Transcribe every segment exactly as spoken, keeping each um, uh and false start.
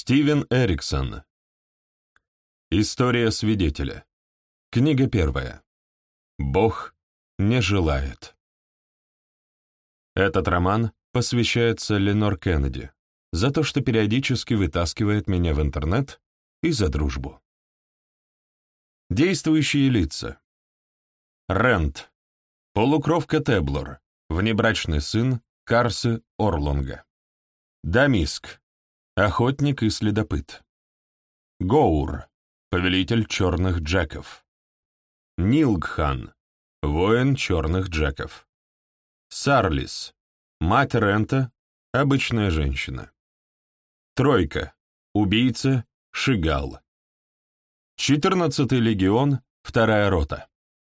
Стивен Эриксон. История свидетеля. Книга первая. Бог не желает. Этот роман посвящается Ленор Кеннеди за то, что периодически вытаскивает меня в интернет, и за дружбу. Действующие лица. Рент. Полукровка Теблор. Внебрачный сын Карсы Орлонга. Дамиск. Охотник и следопыт. Гоур. Повелитель черных джеков. Нилгхан. Воин черных джеков. Сарлис. Мать Рента. Обычная женщина. Тройка. Убийца. Шигал. Четырнадцатый легион. Вторая рота.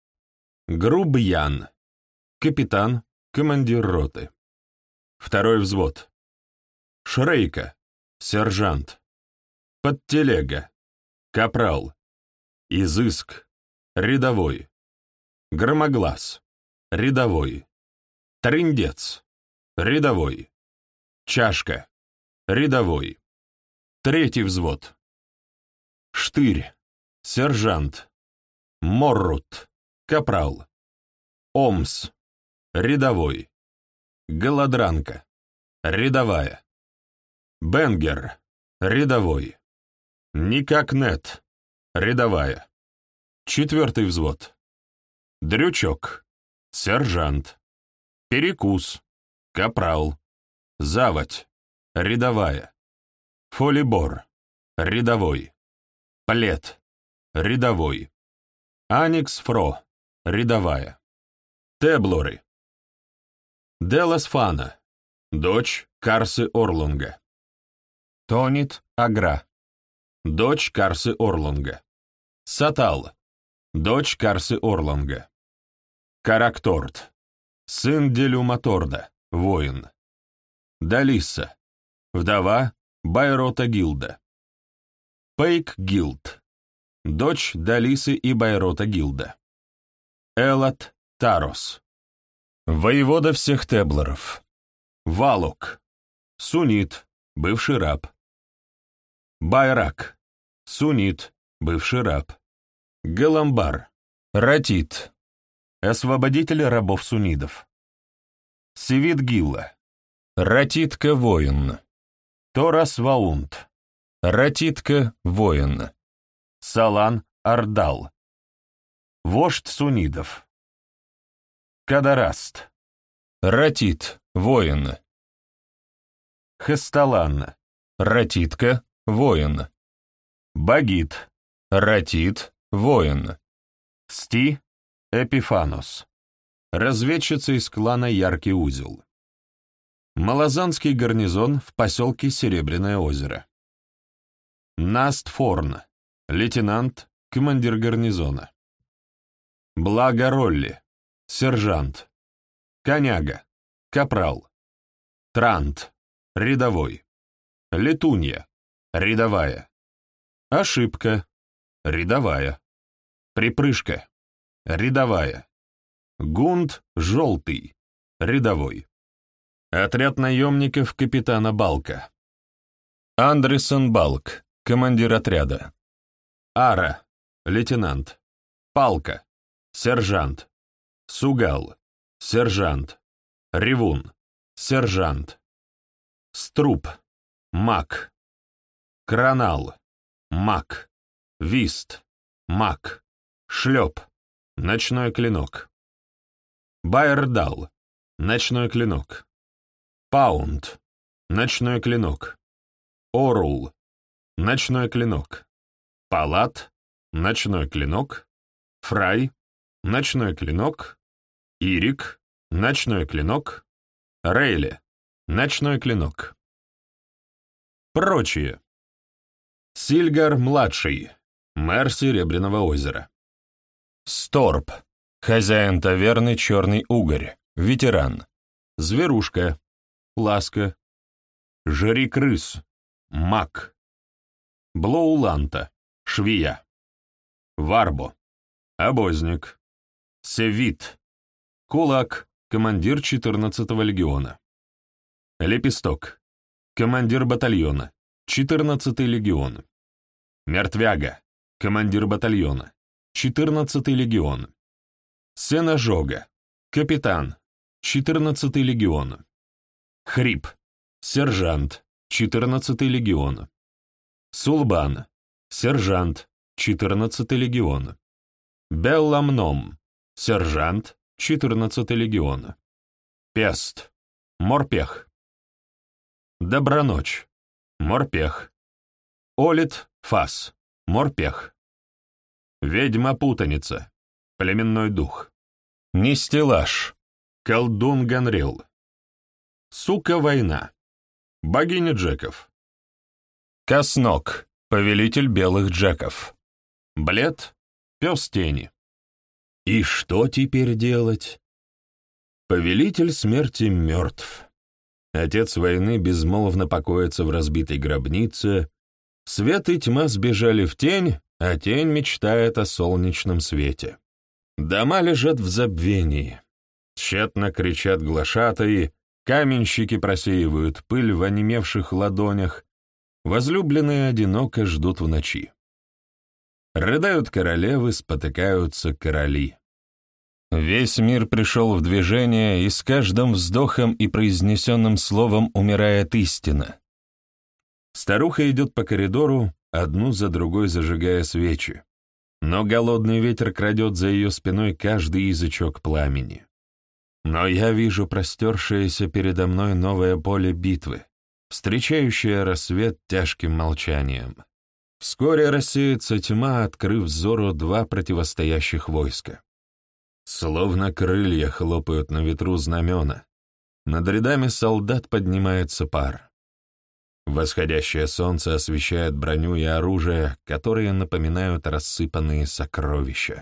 Грубьян. Капитан. Командир роты. Второй взвод. Шрейка. Сержант. Подтелега. Капрал. Изыск. Рядовой. Громоглас. Рядовой. Триндец. Рядовой. Чашка. Рядовой. Третий взвод. Штырь. Сержант. Моррут. Капрал. Омс. Рядовой. Голодранка. Рядовая. Бенгер. Рядовой. Никакнет. Рядовая. Четвертый взвод. Дрючок. Сержант. Перекус. Капрал. Заводь. Рядовая. Фолибор. Рядовой. Плет. Рядовой. Аникс Фро. Рядовая. Теблоры. Делас Фана. Дочь Карсы Орлонга. Тонит Агра. Дочь Карсы Орлонга. Сатал. Дочь Карсы Орлонга. Каракторт. Сын Делюматорда. Воин. Далисса. Вдова Байрота Гилда. Пейк Гилд. Дочь Далисы и Байрота Гилда. Элат Тарос. Воевода всех Теблоров. Валок. Сунит. Бывший раб. Байрак. Сунит. Бывший раб. Галамбар. Ратит. Освободитель рабов-суннидов. Севит Гилла. Ратитка воин. Торас Ваунт. Ратитка воин. Салан Ардал. Вождь суннидов. Кадараст. Ратит воин. Хесталан. Ратитка воин. Багит. Ратит воин. Сти. Эпифанос. Разведчица из клана Яркий Узел. Малозанский гарнизон в поселке Серебряное озеро. Наст Форн. Лейтенант, командир гарнизона. Благо Ролли. Сержант. Коняга. Капрал. Трант. Рядовой. Летунья. Рядовая. Ошибка. Рядовая. Припрыжка. Рядовая. Гунт желтый. Рядовой. Отряд наемников капитана Балка. Андерсон Балк. Командир отряда. Ара. Лейтенант. Палка. Сержант. Сугал. Сержант. Ревун. Сержант. Струп. Мак. Кранал. Мак. Вист. Мак. Шлеп. Ночной клинок. Байердал. Ночной клинок. Паунд. Ночной клинок. Орул. Ночной клинок. Палат. Ночной клинок. Фрай. Ночной клинок. Ирик. Ночной клинок. Рейли. Ночной клинок. Прочие. Сильгар-младший. Мэр Серебряного озера. Сторп. Хозяин таверны «Черный угорь». Ветеран. Зверушка. Ласка. Жри-крыс. Мак. Блоуланта. Швея. Варбо. Обозник. Севит. Кулак. Командир четырнадцатого легиона. Лепесток. Командир батальона. четырнадцатый легион. Мертвяга, командир батальона, четырнадцатый легион. Сенажога, капитан, четырнадцатый легион. Хрип, сержант, четырнадцатый легион. Сулбан, сержант, четырнадцатый легион. Белламном, сержант, четырнадцатый легион. Пест, морпех. Доброночь, морпех. Олит, фас, морпех. Ведьма-путаница, племенной дух. Нестелаж, колдун Ганрил. Сука-война, богиня джеков. Коснок, повелитель белых джеков. Блед, пес тени. И что теперь делать? Повелитель смерти мертв. Отец войны безмолвно покоится в разбитой гробнице. Свет и тьма сбежали в тень, а тень мечтает о солнечном свете. Дома лежат в забвении. Тщетно кричат глашатаи, каменщики просеивают пыль в онемевших ладонях, возлюбленные одиноко ждут в ночи. Рыдают королевы, спотыкаются короли. Весь мир пришел в движение, и с каждым вздохом и произнесенным словом умирает истина. Старуха идет по коридору, одну за другой зажигая свечи, но голодный ветер крадет за ее спиной каждый язычок пламени. Но я вижу простершееся передо мной новое поле битвы, встречающее рассвет тяжким молчанием. Вскоре рассеется тьма, открыв взору два противостоящих войска. Словно крылья хлопают на ветру знамена, над рядами солдат поднимается пар. Восходящее солнце освещает броню и оружие, которые напоминают рассыпанные сокровища.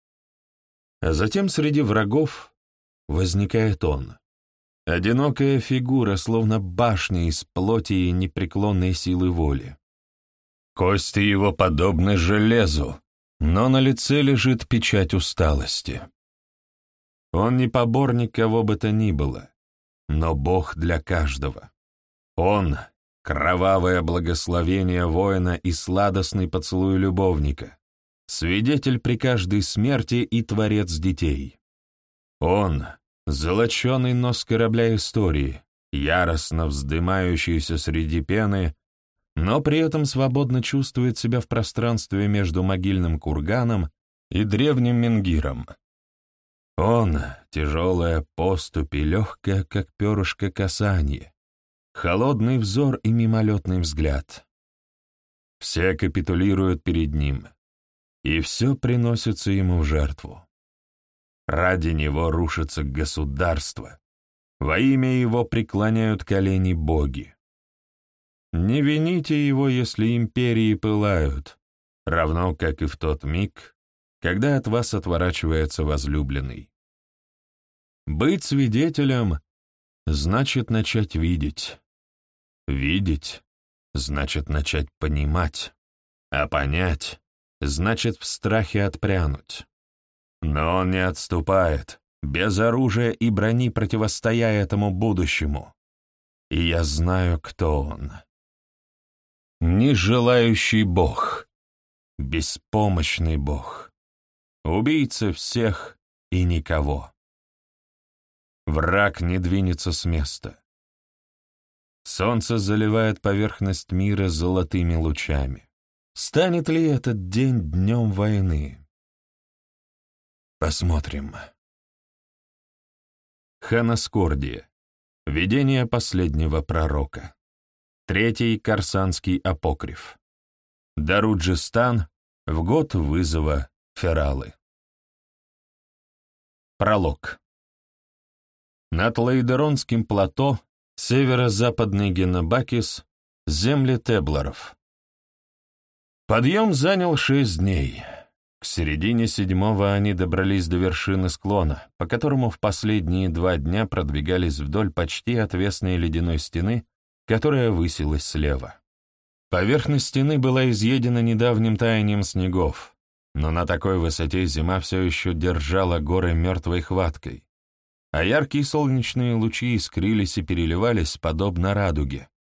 А затем среди врагов возникает он. Одинокая фигура, словно башня из плоти и непреклонной силы воли. Кости его подобны железу, но на лице лежит печать усталости. Он не поборник кого бы то ни было, но Бог для каждого. Он — кровавое благословение воина и сладостный поцелуй любовника, свидетель при каждой смерти и творец детей. Он — золоченый нос корабля истории, яростно вздымающийся среди пены, но при этом свободно чувствует себя в пространстве между могильным курганом и древним менгиром. Он — тяжелая поступь и легкая, как перышко, касанье, холодный взор и мимолетный взгляд. Все капитулируют перед ним, и все приносится ему в жертву. Ради него рушится государство, во имя его преклоняют колени боги. Не вините его, если империи пылают, равно как и в тот миг, когда от вас отворачивается возлюбленный. Быть свидетелем значит начать видеть. Видеть значит начать понимать, а понять значит в страхе отпрянуть. Но он не отступает, без оружия и брони противостоя этому будущему. И я знаю, кто он. Нежелающий Бог, беспомощный Бог, убийца всех и никого. Враг не двинется с места. Солнце заливает поверхность мира золотыми лучами. Станет ли этот день днем войны? Посмотрим. Ханаскордия. Видение последнего пророка. Третий Карсанский апокриф. Даруджистан в год вызова Фералы. Пролог. Над Лейдеронским плато, северо-западный Геннабакис, земли Тебларов. Подъем занял шесть дней. К середине седьмого они добрались до вершины склона, по которому в последние два дня продвигались вдоль почти отвесной ледяной стены, которая высилась слева. Поверхность стены была изъедена недавним таянием снегов, но на такой высоте зима все еще держала горы мертвой хваткой, а яркие солнечные лучи искрились и переливались, подобно радуге,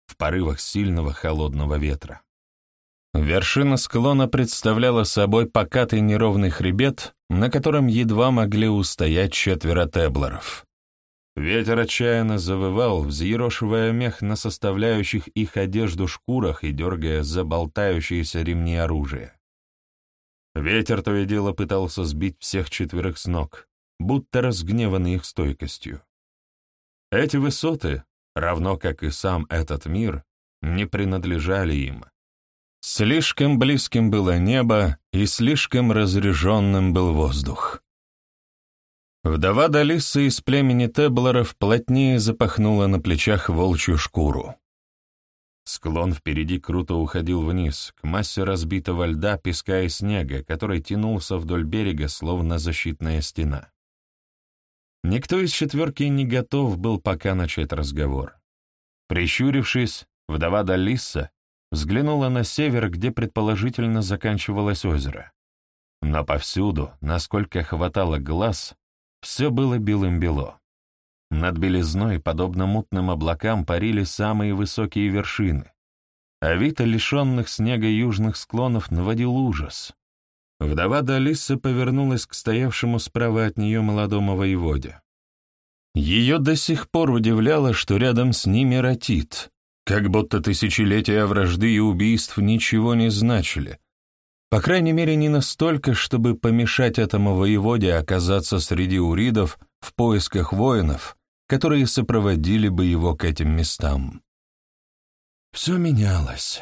в порывах сильного холодного ветра. Вершина склона представляла собой покатый неровный хребет, на котором едва могли устоять четверо теблеров. Ветер отчаянно завывал, взъерошивая мех на составляющих их одежду шкурах и дергая за болтающиеся ремни оружия. Ветер то и дело пытался сбить всех четверых с ног, будто разгневанный их стойкостью. Эти высоты, равно как и сам этот мир, не принадлежали им. Слишком близким было небо, и слишком разреженным был воздух. Вдова Далисса из племени Теблеров плотнее запахнула на плечах волчью шкуру. Склон впереди круто уходил вниз, к массе разбитого льда, песка и снега, который тянулся вдоль берега, словно защитная стена. Никто из четверки не готов был пока начать разговор. Прищурившись, вдова Далисса взглянула на север, где предположительно заканчивалось озеро. Но повсюду, насколько хватало глаз, все было белым-бело. Над белизной, подобно мутным облакам, парили самые высокие вершины, а вид лишенных снега южных склонов наводил ужас. Вдова Далисса повернулась к стоявшему справа от нее молодому воеводе. Ее до сих пор удивляло, что рядом с ними Ратит, как будто тысячелетия вражды и убийств ничего не значили, по крайней мере, не настолько, чтобы помешать этому воеводе оказаться среди уридов в поисках воинов, которые сопроводили бы его к этим местам. Все менялось.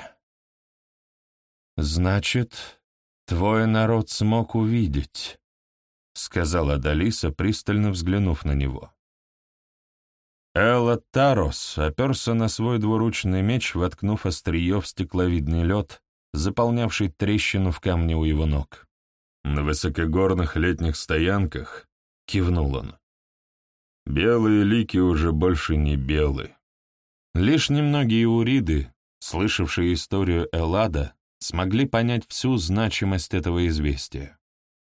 «Значит, твой народ смог увидеть», — сказала Далиса, пристально взглянув на него. Элла Тарос оперся на свой двуручный меч, воткнув острие в стекловидный лед, заполнявший трещину в камне у его ног. «На высокогорных летних стоянках», — кивнул он, — «белые лики уже больше не белы». Лишь немногие уриды, слышавшие историю Эллада, смогли понять всю значимость этого известия.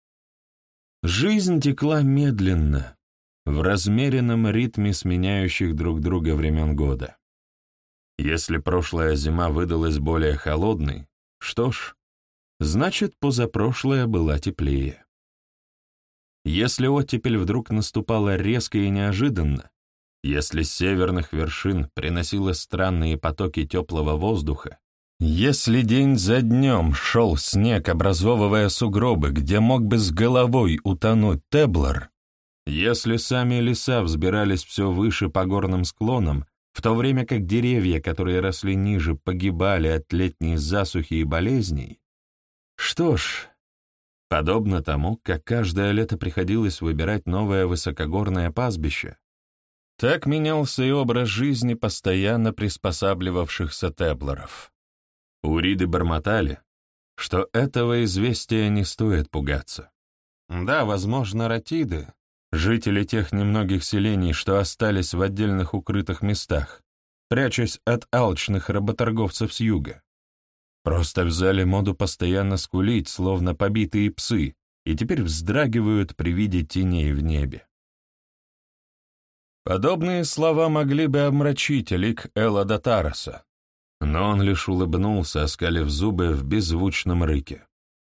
Жизнь текла медленно, в размеренном ритме сменяющих друг друга времен года. Если прошлая зима выдалась более холодной, что ж, значит, позапрошлая была теплее. Если оттепель вдруг наступала резко и неожиданно, если с северных вершин приносило странные потоки теплого воздуха, если день за днем шел снег, образовывая сугробы, где мог бы с головой утонуть Теблер, если сами леса взбирались все выше по горным склонам, в то время как деревья, которые росли ниже, погибали от летней засухи и болезней, что ж, подобно тому, как каждое лето приходилось выбирать новое высокогорное пастбище, так менялся и образ жизни постоянно приспосабливавшихся Теблеров. Уриды бормотали, что этого известия не стоит пугаться. Да, возможно, ратиды, жители тех немногих селений, что остались в отдельных укрытых местах, прячась от алчных работорговцев с юга, просто взяли моду постоянно скулить, словно побитые псы, и теперь вздрагивают при виде теней в небе. Подобные слова могли бы омрачить лик Эллада Тароса, но он лишь улыбнулся, оскалив зубы в беззвучном рыке.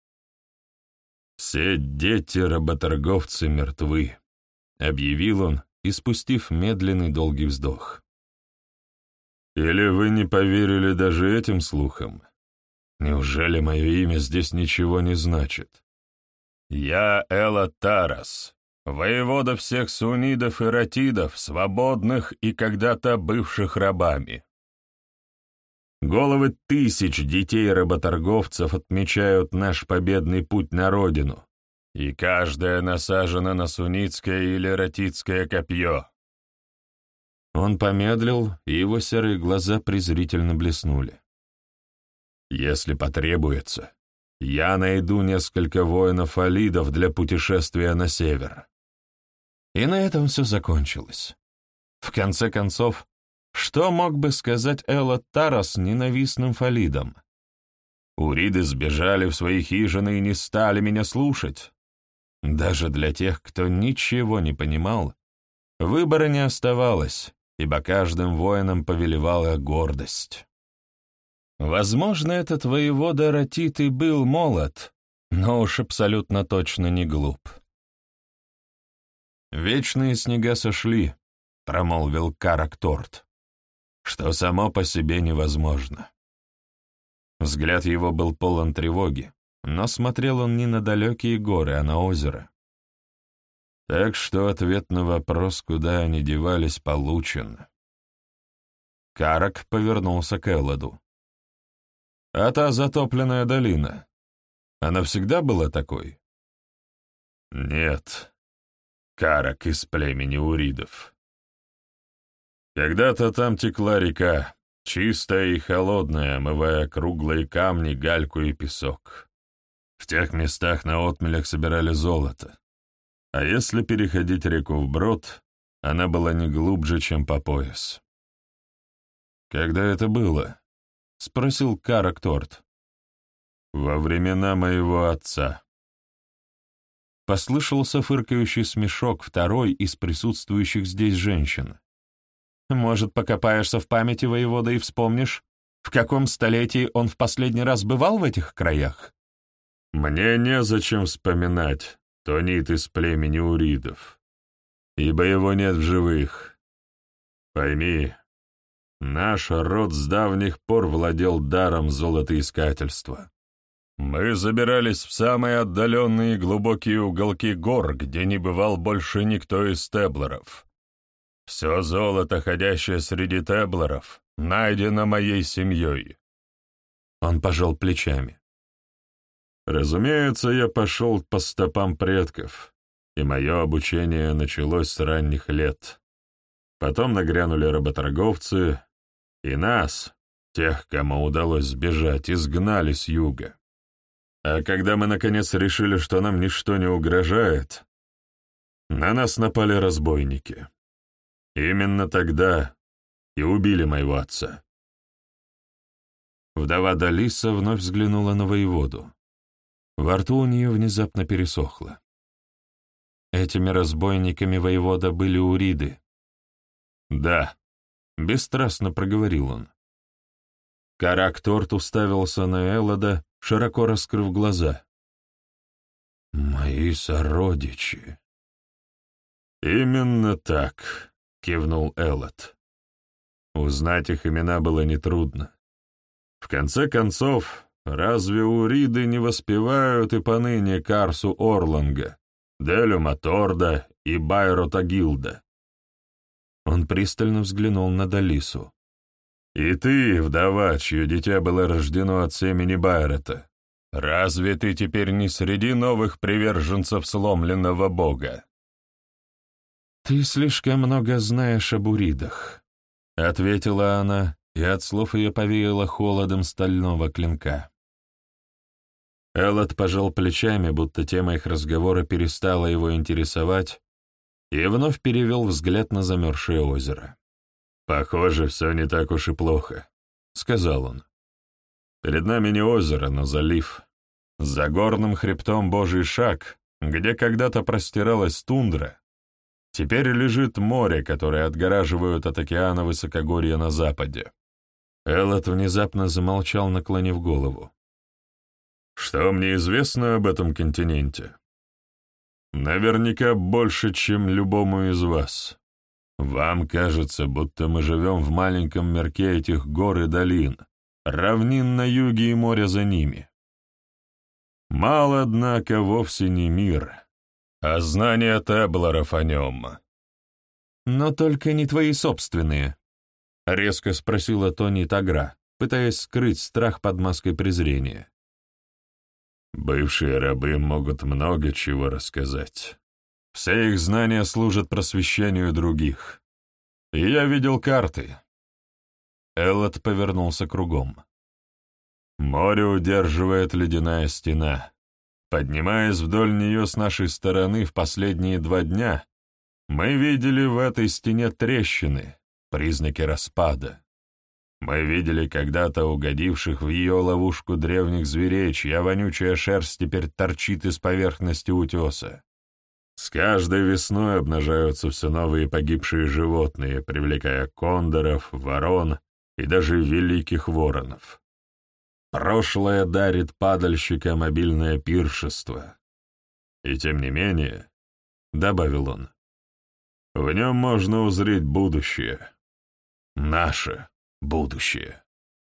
«Все дети-работорговцы мертвы», — объявил он, испустив медленный долгий вздох. «Или вы не поверили даже этим слухам? Неужели мое имя здесь ничего не значит? Я Эллад Тарос, воевода всех сунидов и ратидов, свободных и когда-то бывших рабами. Головы тысяч детей-работорговцев отмечают наш победный путь на родину, и каждая насажена на суннитское или ратидское копье». Он помедлил, и его серые глаза презрительно блеснули. «Если потребуется, я найду несколько воинов-алидов для путешествия на север». И на этом все закончилось. В конце концов, что мог бы сказать Эллад Тарос ненавистным фалидам? Уриды сбежали в свои хижины и не стали меня слушать. Даже для тех, кто ничего не понимал, выбора не оставалось, ибо каждым воином повелевала гордость. Возможно, этот воевода Ратит и был молод, но уж абсолютно точно не глуп. «Вечные снега сошли», — промолвил Карак-Торт, что само по себе невозможно. Взгляд его был полон тревоги, но смотрел он не на далекие горы, а на озеро. Так что ответ на вопрос, куда они девались, получен. Карак повернулся к Элладу. «А та затопленная долина, она всегда была такой?» «Нет, Карак из племени уридов. Когда-то там текла река, чистая и холодная, омывая круглые камни, гальку и песок. В тех местах на отмелях собирали золото. А если переходить реку вброд, она была не глубже, чем по пояс». «Когда это было?» — спросил Карак-Торт. «Во времена моего отца». Послышался фыркающий смешок второй из присутствующих здесь женщин. «Может, покопаешься в памяти воевода и вспомнишь, в каком столетии он в последний раз бывал в этих краях?» «Мне незачем вспоминать Тонит из племени уридов, ибо его нет в живых. Пойми, наш род с давних пор владел даром золотоискательства. Мы забирались в самые отдаленные и глубокие уголки гор, где не бывал больше никто из теблеров. Все золото, ходящее среди теблеров, найдено моей семьей». Он пожал плечами. «Разумеется, я пошел по стопам предков, и мое обучение началось с ранних лет. Потом нагрянули работорговцы, и нас, тех, кому удалось сбежать, изгнали с юга. А когда мы, наконец, решили, что нам ничто не угрожает, на нас напали разбойники. Именно тогда и убили моего отца». Вдова Далиса вновь взглянула на воеводу. Во рту у нее внезапно пересохло. «Этими разбойниками воевода были уриды». «Да», — бесстрастно проговорил он. Карак-Торт уставился на Эллада, широко раскрыв глаза. «Мои сородичи». «Именно так», — кивнул Эллад. Узнать их имена было нетрудно. В конце концов, разве уриды не воспевают и поныне Карсу Орланга, Делю Маторда и Байро Тагилда?» Он пристально взглянул на Далису. «И ты, вдова, чье дитя было рождено от семени Байрета, разве ты теперь не среди новых приверженцев сломленного бога?» «Ты слишком много знаешь об уридах», — ответила она, и от слов ее повеяло холодом стального клинка. Эллад пожал плечами, будто тема их разговора перестала его интересовать, и вновь перевел взгляд на замерзшее озеро. «Похоже, все не так уж и плохо», — сказал он. «Перед нами не озеро, но залив. За горным хребтом Божий шаг, где когда-то простиралась тундра, теперь лежит море, которое отгораживают от океана высокогорья на западе». Эллад внезапно замолчал, наклонив голову. «Что мне известно об этом континенте? Наверняка больше, чем любому из вас. Вам кажется, будто мы живем в маленьком мирке этих гор и долин, равнин на юге и моря за ними. Мало, однако, вовсе не мир, а знания теблеров о нем». «Но только не твои собственные», — резко спросила Тони Тагра, пытаясь скрыть страх под маской презрения. «Бывшие рабы могут много чего рассказать. Все их знания служат просвещению других. И я видел карты». Эллад повернулся кругом. «Море удерживает ледяная стена. Поднимаясь вдоль нее с нашей стороны в последние два дня, мы видели в этой стене трещины, признаки распада. Мы видели когда-то угодивших в ее ловушку древних зверей, чья вонючая шерсть теперь торчит из поверхности утеса. С каждой весной обнажаются все новые погибшие животные, привлекая кондоров, ворон и даже великих воронов. Прошлое дарит падальщикам обильное пиршество. И тем не менее, — добавил он, — в нем можно узреть будущее. Наше будущее.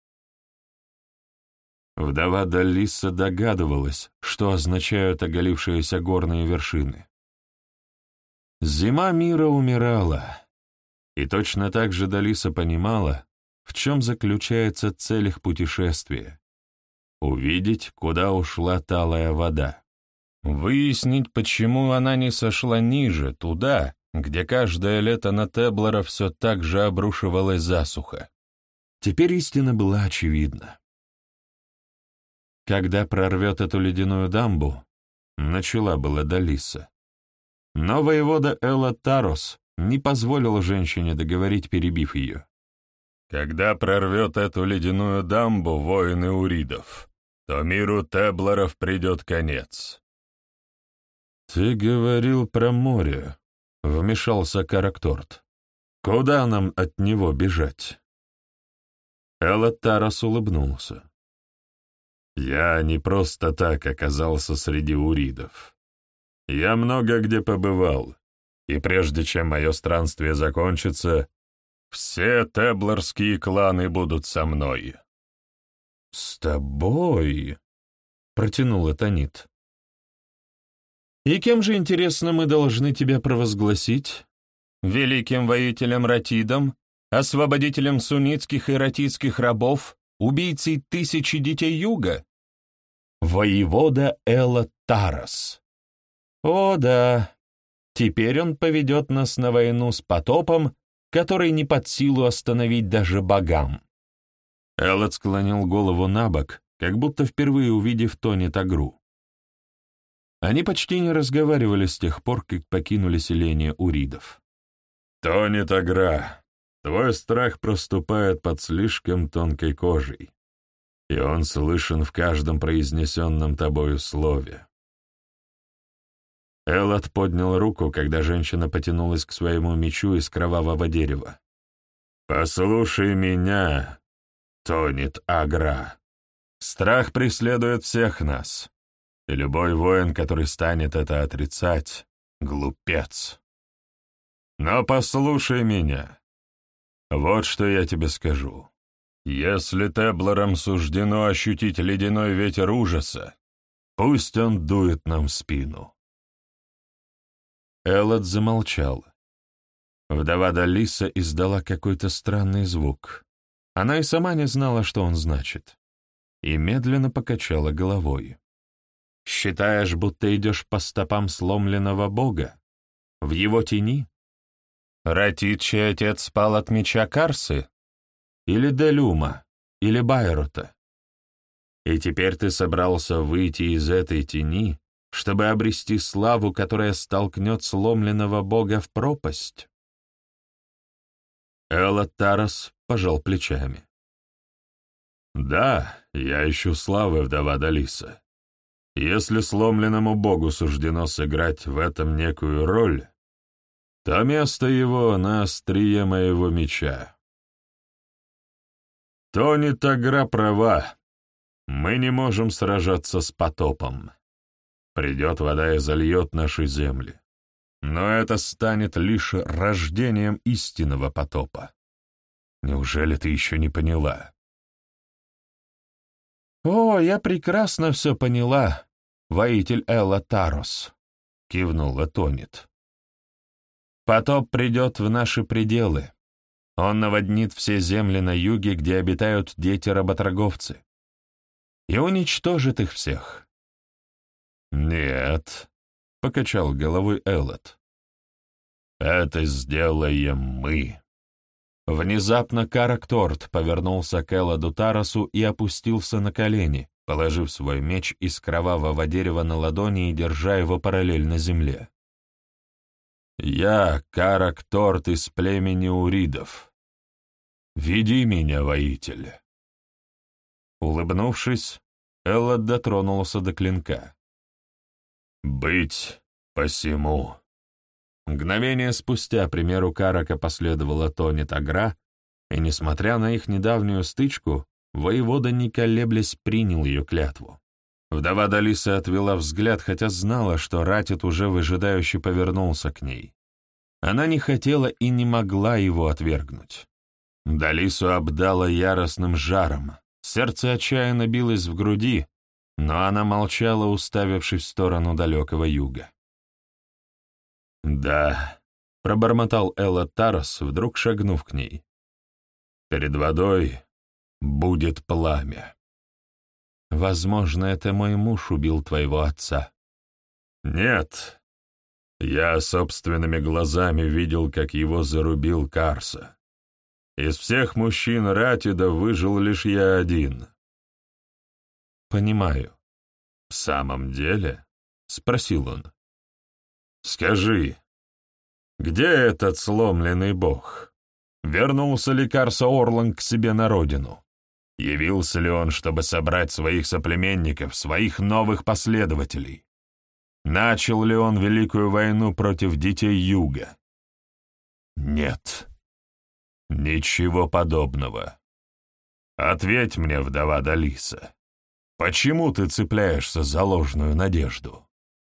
Вдова Далисса догадывалась, что означают оголившиеся горные вершины. Зима мира умирала, и точно так же Далиса понимала, в чем заключается цель их путешествия — увидеть, куда ушла талая вода, выяснить, почему она не сошла ниже, туда, где каждое лето на Теблора все так же обрушивалась засуха. Теперь истина была очевидна. Когда прорвет эту ледяную дамбу, начала была Далиса. Но воевода Элла Тарос не позволил женщине договорить, перебив ее. «Когда прорвет эту ледяную дамбу воины уридов, то миру Теблоров придет конец». «Ты говорил про море», — вмешался Каракторт. «Куда нам от него бежать?» Элла Тарос улыбнулся. «Я не просто так оказался среди уридов. Я много где побывал, и прежде чем мое странствие закончится, все теблорские кланы будут со мной». «С тобой?» — протянул Этанит. «И кем же, интересно, мы должны тебя провозгласить? Великим воителем Ратидом, освободителем суннитских и ратидских рабов, убийцей тысячи детей Юга? Воевода Элла Тарос. О да, теперь он поведет нас на войну с потопом, который не под силу остановить даже богам». Эллот склонил голову на бок, как будто впервые увидев Тони Тагру. Они почти не разговаривали с тех пор, как покинули селение уридов. «Тони Тагра, твой страх проступает под слишком тонкой кожей, и он слышен в каждом произнесенном тобою слове». Эллот поднял руку, когда женщина потянулась к своему мечу из кровавого дерева. «Послушай меня, Тонит Агра. Страх преследует всех нас, и любой воин, который станет это отрицать, — глупец. Но послушай меня. Вот что я тебе скажу. Если Теблорам суждено ощутить ледяной ветер ужаса, пусть он дует нам в спину». Эллот замолчал. Вдова Далиса издала какой-то странный звук. Она и сама не знала, что он значит, и медленно покачала головой. «Считаешь, будто идешь по стопам сломленного бога? В его тени? Ратид, чей отец спал от меча Карсы? Или Делюма? Или Байрута? И теперь ты собрался выйти из этой тени, чтобы обрести славу, которая столкнет сломленного бога в пропасть?» Эллот Тарос пожал плечами. «Да, я ищу славы, вдова Далиса. Если сломленному богу суждено сыграть в этом некую роль, то место его на острие моего меча». Тони Тагра права. Мы не можем сражаться с потопом. Придет вода и зальет наши земли. Но это станет лишь рождением истинного потопа. Неужели ты еще не поняла? «О, я прекрасно все поняла, воитель Элла Тарос», — кивнула Тонит. «Потоп придет в наши пределы. Он наводнит все земли на юге, где обитают дети-работорговцы, и уничтожит их всех». «Нет», — покачал головой Эллот. «Это сделаем мы». Внезапно Каракторт повернулся к Элладу Таросу и опустился на колени, положив свой меч из кровавого дерева на ладони и держа его параллельно земле. «Я Каракторт из племени уридов. Веди меня, воитель». Улыбнувшись, Эллад дотронулся до клинка. «Быть посему». Мгновение спустя примеру Карака последовала Тони Тагра, и, несмотря на их недавнюю стычку, воевода, не колеблясь, принял ее клятву. Вдова Далиса отвела взгляд, хотя знала, что Ратит уже выжидающе повернулся к ней. Она не хотела и не могла его отвергнуть. Далису обдала яростным жаром, сердце отчаянно билось в груди, но она молчала, уставившись в сторону далекого юга. «Да», — пробормотал Элла Тарос, вдруг шагнув к ней. «Перед водой будет пламя. Возможно, это мой муж убил твоего отца». «Нет, я собственными глазами видел, как его зарубил Карса. Из всех мужчин Ратида выжил лишь я один». «Понимаю. В самом деле?» — спросил он. «Скажи, где этот сломленный бог? Вернулся ли Карса Орлан к себе на родину? Явился ли он, чтобы собрать своих соплеменников, своих новых последователей? Начал ли он Великую войну против детей Юга? Нет. Ничего подобного. Ответь мне, вдова Далиса, почему ты цепляешься за ложную надежду?»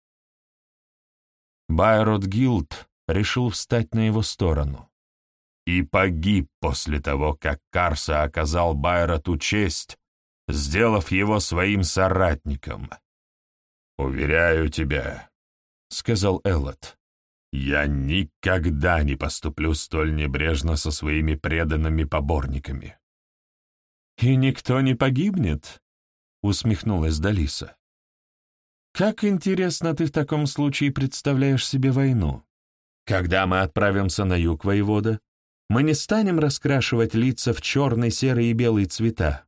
Байрот Гилд решил встать на его сторону и погиб после того, как Карса оказал Байроту честь, сделав его своим соратником. «Уверяю тебя», — сказал Эллот, — «я никогда не поступлю столь небрежно со своими преданными поборниками». «И никто не погибнет?» — усмехнулась Далиса. «Как интересно ты в таком случае представляешь себе войну? Когда мы отправимся на юг, воевода, мы не станем раскрашивать лица в черный, серый и белый цвета».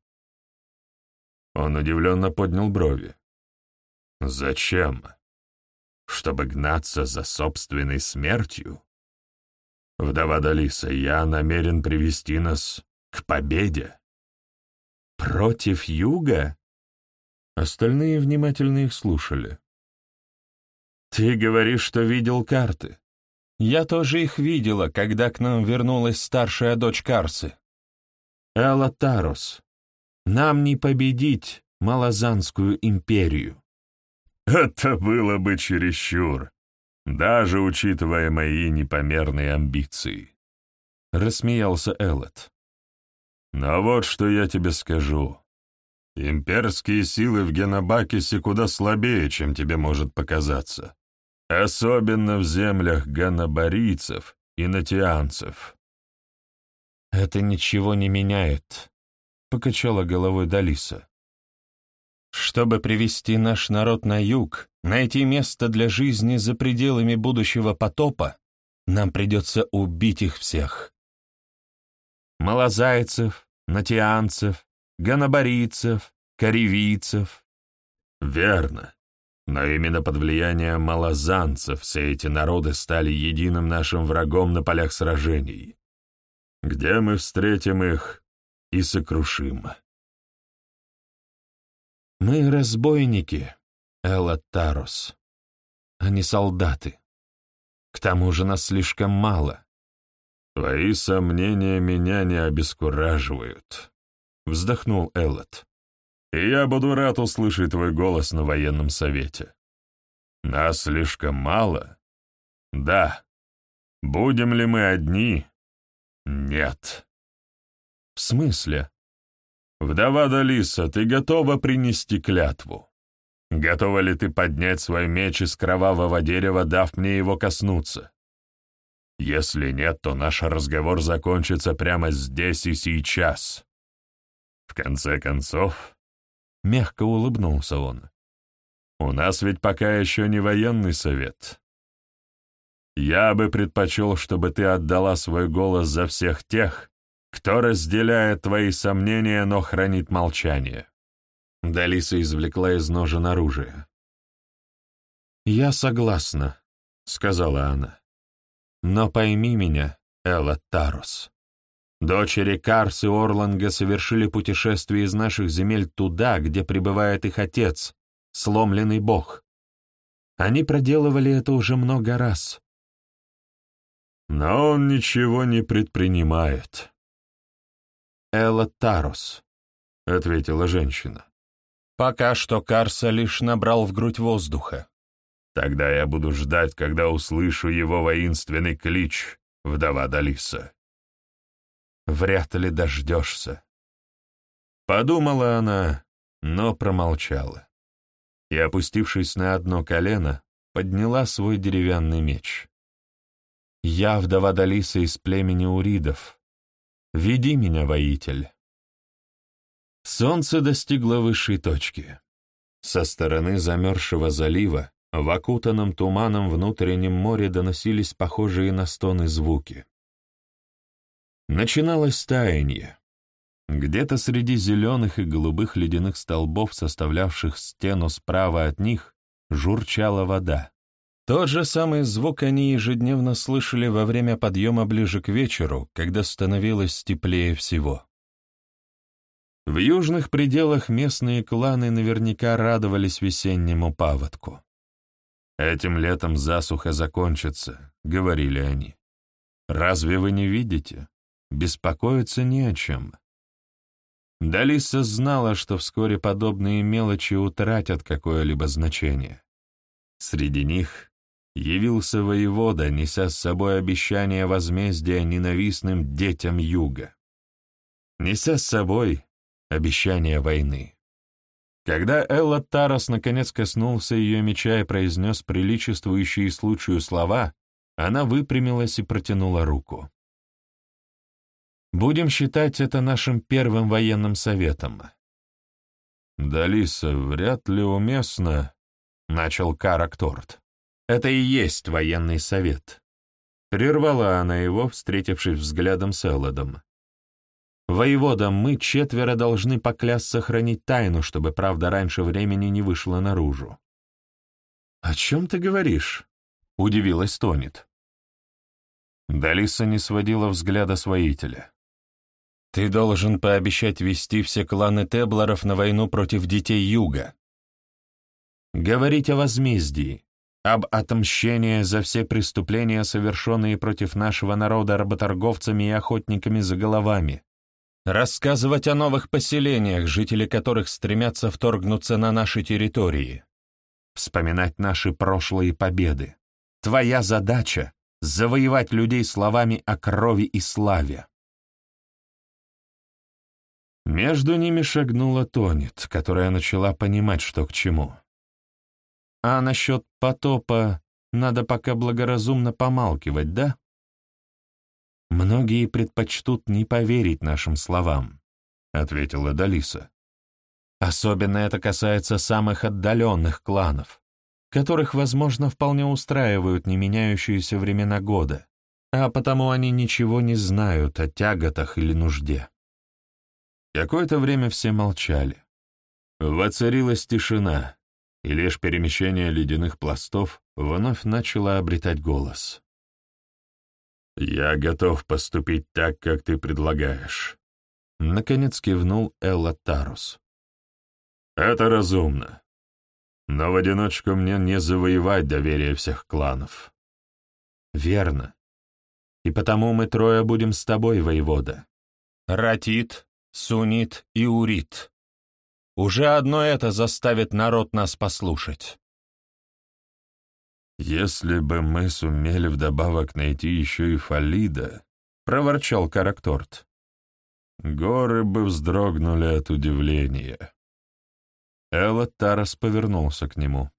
Он удивленно поднял брови. «Зачем? Чтобы гнаться за собственной смертью? Вдова Далиса, я намерен привести нас к победе». «Против юга?» Остальные внимательно их слушали. «Ты говоришь, что видел карты. Я тоже их видела, когда к нам вернулась старшая дочь Карсы. Элла Тарос, нам не победить Малазанскую империю». «Это было бы чересчур, даже учитывая мои непомерные амбиции», — рассмеялся Эллот. «Но вот что я тебе скажу. Имперские силы в Геннабакисе куда слабее, чем тебе может показаться, особенно в землях ганнабарийцев и натианцев». «Это ничего не меняет», — покачала головой Далиса. «Чтобы привести наш народ на юг, найти место для жизни за пределами будущего потопа, нам придется убить их всех. Малозайцев, натианцев, ганнабарийцев, каривийцев». «Верно. Но именно под влиянием малозанцев все эти народы стали единым нашим врагом на полях сражений, где мы встретим их и сокрушим». «Мы разбойники, Элла Тарос, а не солдаты. К тому же нас слишком мало». «Твои сомнения меня не обескураживают», — вздохнул Эллот. «И я буду рад услышать твой голос на военном совете. Нас слишком мало? Да. Будем ли мы одни? Нет». «В смысле?» «Вдова Далиса, ты готова принести клятву? Готова ли ты поднять свой меч из кровавого дерева, дав мне его коснуться? Если нет, то наш разговор закончится прямо здесь и сейчас. В конце концов...» — мягко улыбнулся он. «У нас ведь пока еще не военный совет. Я бы предпочел, чтобы ты отдала свой голос за всех тех, кто разделяет твои сомнения, но хранит молчание». Далиса извлекла из ножен оружие. «Я согласна», — сказала она. «Но пойми меня, Элла Тарос. Дочери Карсы Орланга совершили путешествие из наших земель туда, где пребывает их отец, сломленный бог. Они проделывали это уже много раз. Но он ничего не предпринимает. «Элла Тарос», — ответила женщина. «Пока что Карса лишь набрал в грудь воздуха». «Тогда я буду ждать, когда услышу его воинственный клич, вдова Далиса». «Вряд ли дождешься», — подумала она, но промолчала. И, опустившись на одно колено, подняла свой деревянный меч. «Я вдова Далиса из племени уридов. Веди меня, воитель». Солнце достигло высшей точки. Со стороны замерзшего залива в окутанном туманом внутреннем море доносились похожие на стоны звуки. Начиналось таяние. Где-то среди зеленых и голубых ледяных столбов, составлявших стену справа от них, журчала вода. Тот же самый звук они ежедневно слышали во время подъема ближе к вечеру, когда становилось теплее всего. В южных пределах местные кланы наверняка радовались весеннему паводку. «Этим летом засуха закончится», — говорили они. «Разве вы не видите? Беспокоиться не о чем». Далиса знала, что вскоре подобные мелочи утратят какое-либо значение. Среди них явился воевода, неся с собой обещание возмездия ненавистным детям юга. Неся с собой обещание войны. Когда Элла Тарос наконец коснулся ее меча и произнес приличествующие случаю слова, она выпрямилась и протянула руку. «Будем считать это нашим первым военным советом». «Далиса, вряд ли уместно», — начал Каракторт. «Это и есть военный совет». Прервала она его, встретившись взглядом с Элладом. «Воевода, мы четверо должны поклясться хранить тайну, чтобы правда раньше времени не вышла наружу». «О чем ты говоришь?» — удивилась Тонит. Далиса не сводила взгляда с воителя. «Ты должен пообещать вести все кланы Теблоров на войну против детей Юга. Говорить о возмездии, об отмщении за все преступления, совершенные против нашего народа работорговцами и охотниками за головами. Рассказывать о новых поселениях, жители которых стремятся вторгнуться на наши территории. Вспоминать наши прошлые победы. Твоя задача — завоевать людей словами о крови и славе». Между ними шагнула Тонит, которая начала понимать, что к чему. «А насчет потопа надо пока благоразумно помалкивать, да?» «Многие предпочтут не поверить нашим словам», — ответила Далиса. «Особенно это касается самых отдаленных кланов, которых, возможно, вполне устраивают не меняющиеся времена года, а потому они ничего не знают о тяготах или нужде». Какое-то время все молчали. Воцарилась тишина, и лишь перемещение ледяных пластов вновь начало обретать голос. «Я готов поступить так, как ты предлагаешь», — наконец кивнул Элла Тарос. «Это разумно. Но в одиночку мне не завоевать доверие всех кланов». «Верно. И потому мы трое будем с тобой, воевода. Ратит, Сунит и Урит. Уже одно это заставит народ нас послушать». «Если бы мы сумели вдобавок найти еще и Фалида», — проворчал Каракторт, — «горы бы вздрогнули от удивления». Элла Тарос повернулся к нему.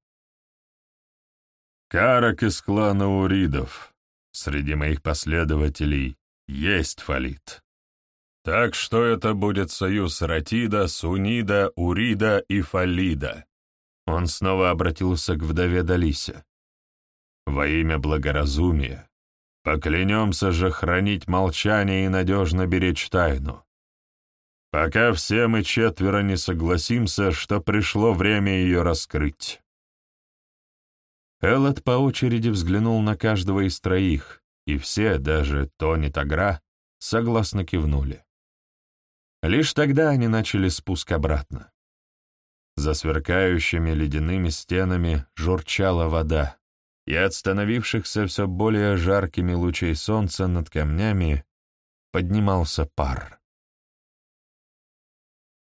«Карак из клана Уридов. Среди моих последователей есть Фалид. Так что это будет союз Ратида, Сунида, Урида и Фалида». Он снова обратился к вдове Далисе. «Во имя благоразумия поклянемся же хранить молчание и надежно беречь тайну, пока все мы четверо не согласимся, что пришло время ее раскрыть». Эллад по очереди взглянул на каждого из троих, и все, даже Тони Тагра, согласно кивнули. Лишь тогда они начали спуск обратно. За сверкающими ледяными стенами журчала вода, и от становившихся все более жаркими лучей солнца над камнями поднимался пар.